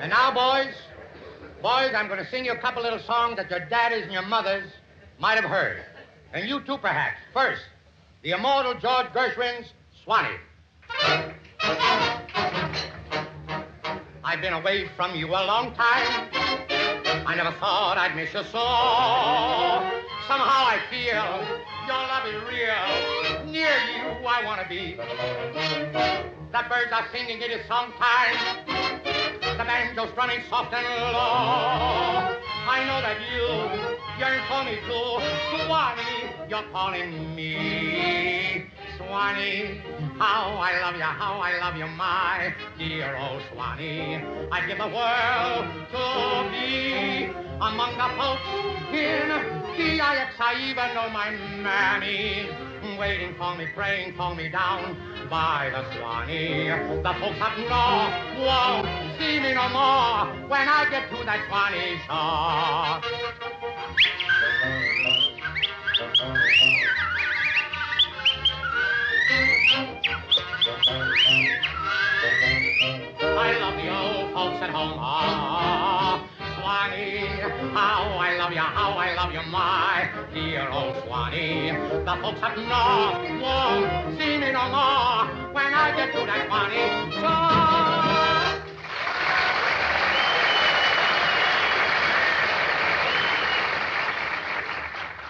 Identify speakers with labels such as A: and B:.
A: And now, boys, I'm going to sing you a couple little songs that your daddies and your mothers might have heard. And you too, perhaps. First, the immortal George Gershwin's Swanee. I've been away from you a long time. I never thought I'd miss you so. Somehow I feel your love is real. Near you I want to be. The birds are singing, it is song time. The banjo's strumming soft and low. I know that you yearn for me too. Swanee, you're calling me. Swanee, how I love you, my dear old Swanee. I'd give the world to be among the folks in DIX. I even know my mammy waiting for me, praying for me down by the Swanee. The folks up north won't see me no more when I get to that Swanee shore. I love the old folks at home. Swanee, how I love you, my dear old Swanee. The folks up north won't see me no more when I get to